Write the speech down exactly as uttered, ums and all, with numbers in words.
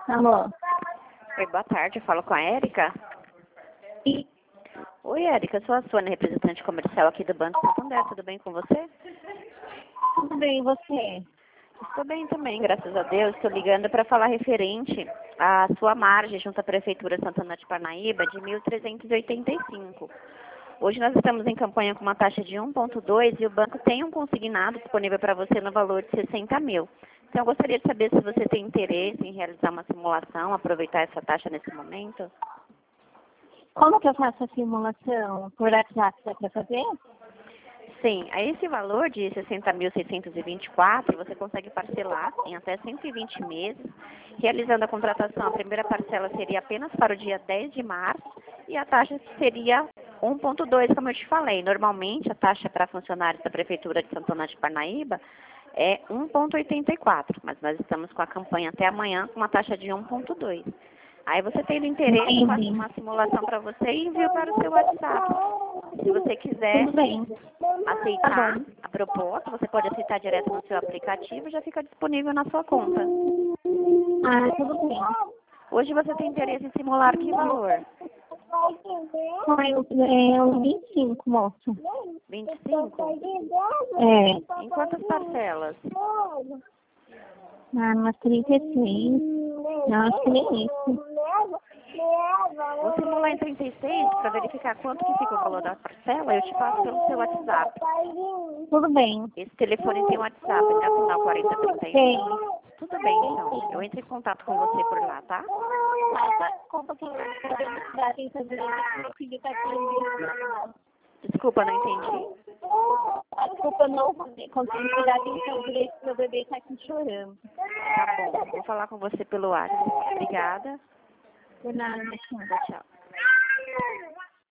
Alô? Oi, boa tarde. Eu falo com a Érica. E Oi, Érica. Sou a Sônia, representante comercial aqui do Banco Santander. Tudo bem com você? tudo bem, e você? Estou bem também, graças a Deus. Estou ligando para falar referente à sua margem junto à Prefeitura de Santana de Parnaíba de mil trezentos e oitenta e cinco. Hoje nós estamos em campanha com uma taxa de um vírgula dois e o banco tem um consignado disponível para você no valor de sessenta mil. Então eu gostaria de saber se você tem interesse em realizar uma simulação, aproveitar essa taxa nesse momento. Como que eu faço a simulação? Por WhatsApp dá para fazer? Sim, a esse valor de sessenta mil seiscentos e vinte e quatro, você consegue parcelar em até cento e vinte meses. Realizando a contratação, a primeira parcela seria apenas para o dia dez de março e a taxa seria um vírgula dois, como eu te falei. Normalmente, a taxa para funcionários da Prefeitura de Santana de Parnaíba é um vírgula oitenta e quatro, mas nós estamos com a campanha até amanhã com uma taxa de um vírgula dois. Aí você tendo interesse, faço Entendi. uma simulação para você e envio para o seu WhatsApp. Se você quiser Tudo bem. aceitar Tá bom. a proposta, você pode aceitar direto no seu aplicativo e já fica disponível na sua conta. Ah, tudo bem. Hoje você tem interesse em simular que valor? Ah, eu, é o vinte e cinco, moço. vinte e cinco? É. Em quantas parcelas? Ah, umas trinta e seis. Não, acho que nem isso. Vou simular em trinta e seis para verificar quanto que fica o valor da parcela e eu te passo pelo seu WhatsApp. Tudo bem. Esse telefone tem WhatsApp, né? Final quarenta trinta e Tem. um. Tudo bem, então. Eu entro em contato com você por lá, tá? Desculpa que eu não tem fazer meu filho tá aqui. Desculpa, não entendi. Desculpa, eu não consegui tirar atenção direito, meu bebê tá aqui chorando. Tá bom. Vou falar com você pelo WhatsApp. Obrigada. Por nada, Tchau, tchau.